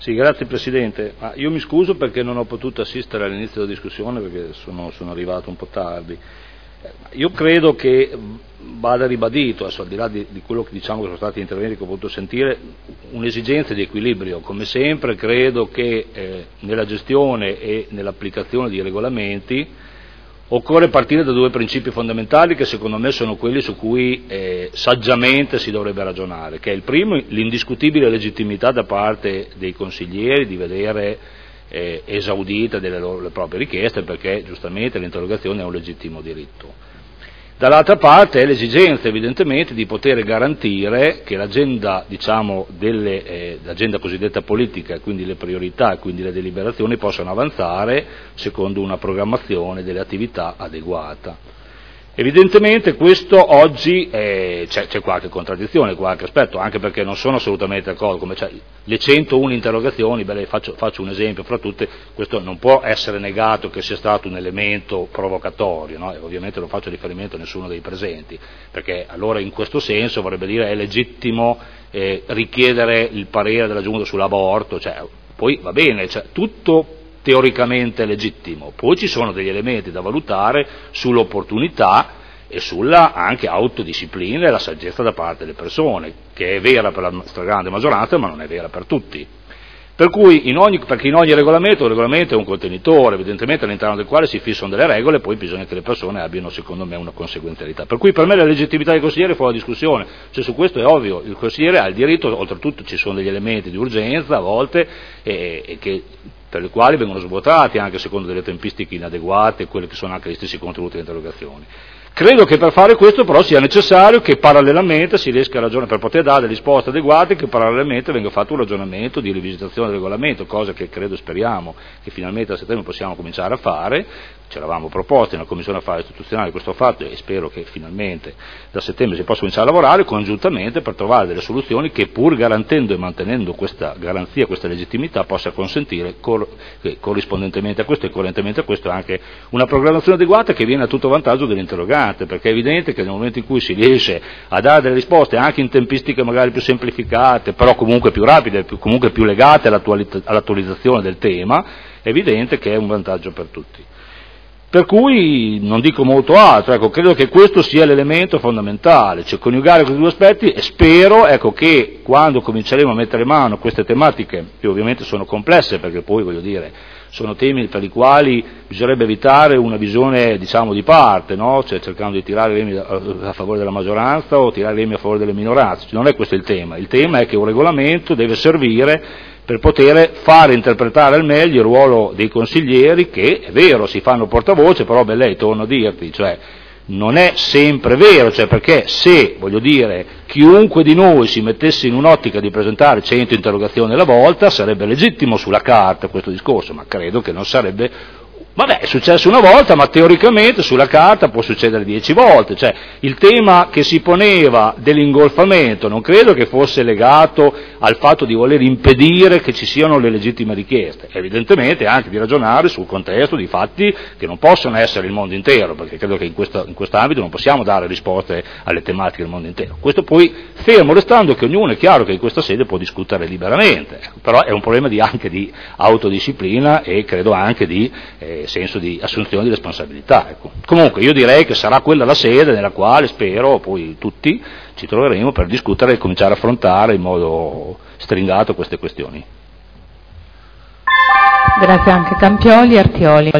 Sì, grazie Presidente. Io mi scuso perché non ho potuto assistere all'inizio della discussione perché sono arrivato un po' tardi. Io credo che vada ribadito, al di là di quello che diciamo che sono stati interventi che ho potuto sentire, un'esigenza di equilibrio. Come sempre credo che nella gestione e nell'applicazione di regolamenti occorre partire da due principi fondamentali che secondo me sono quelli su cui saggiamente si dovrebbe ragionare, che è il primo, l'indiscutibile legittimità da parte dei consiglieri di vedere esaudite le proprie richieste, perché giustamente l'interrogazione è un legittimo diritto. Dall'altra parte è l'esigenza evidentemente di poter garantire che l'agenda, diciamo, l'agenda cosiddetta politica, quindi le priorità e quindi le deliberazioni possano avanzare secondo una programmazione delle attività adeguata. Evidentemente questo oggi c'è qualche contraddizione, qualche aspetto, anche perché non sono assolutamente d'accordo, come le 101 interrogazioni, faccio un esempio fra tutte, questo non può essere negato che sia stato un elemento provocatorio, no? E ovviamente non faccio riferimento a nessuno dei presenti, perché allora in questo senso vorrebbe dire è legittimo richiedere il parere della Giunta sull'aborto, poi va bene, tutto teoricamente legittimo, poi ci sono degli elementi da valutare sull'opportunità e sulla anche autodisciplina e la saggezza da parte delle persone, che è vera per la stragrande maggioranza ma non è vera per tutti. Per cui perché in ogni regolamento, un regolamento è un contenitore, evidentemente all'interno del quale si fissano delle regole, poi bisogna che le persone abbiano secondo me una conseguenzialità. Per cui per me la legittimità del consigliere è fuori discussione, su questo è ovvio, il consigliere ha il diritto, oltretutto ci sono degli elementi di urgenza a volte per i quali vengono svuotati anche secondo delle tempistiche inadeguate, quelle che sono anche gli stessi contenuti delle interrogazioni. Credo che per fare questo però sia necessario che parallelamente si riesca a ragionare, per poter dare delle risposte adeguate, che parallelamente venga fatto un ragionamento di rivisitazione del regolamento, cosa che credo e speriamo che finalmente a settembre possiamo cominciare a fare. Ce l'avevamo proposto nella Commissione Affari Istituzionali questo fatto e spero che finalmente da settembre si possa cominciare a lavorare congiuntamente per trovare delle soluzioni che, pur garantendo e mantenendo questa garanzia, questa legittimità, possa consentire corrispondentemente a questo e coerentemente a questo anche una programmazione adeguata che viene a tutto vantaggio dell'interrogante, perché è evidente che nel momento in cui si riesce a dare delle risposte anche in tempistiche magari più semplificate, però comunque più rapide, comunque più legate all'attualizzazione del tema, è evidente che è un vantaggio per tutti. Per cui non dico molto altro, credo che questo sia l'elemento fondamentale, cioè coniugare questi due aspetti e spero che quando cominceremo a mettere mano a queste tematiche, che ovviamente sono complesse perché poi sono temi per i quali bisognerebbe evitare una visione di parte, no? Cioè cercando di tirare remi a favore della maggioranza o tirare remi a favore delle minoranze, non è questo il tema è che un regolamento deve servire per poter fare interpretare al meglio il ruolo dei consiglieri, che è vero, si fanno portavoce, però lei torno a dirti, non è sempre vero, perché se, chiunque di noi si mettesse in un'ottica di presentare 100 interrogazioni alla volta, sarebbe legittimo sulla carta questo discorso, ma credo che non sarebbe. È successo una volta, ma teoricamente sulla carta può succedere 10 volte, il tema che si poneva dell'ingolfamento non credo che fosse legato al fatto di voler impedire che ci siano le legittime richieste, evidentemente anche di ragionare sul contesto di fatti che non possono essere il mondo intero, perché credo che in quest'ambito non possiamo dare risposte alle tematiche del mondo intero. Questo poi fermo restando che ognuno è chiaro che in questa sede può discutere liberamente, però è un problema anche di autodisciplina e credo anche di senso di assunzione di responsabilità. Comunque io direi che sarà quella la sede nella quale spero poi tutti ci troveremo per discutere e cominciare a affrontare in modo stringato queste questioni. Grazie anche Campioli, Artioli.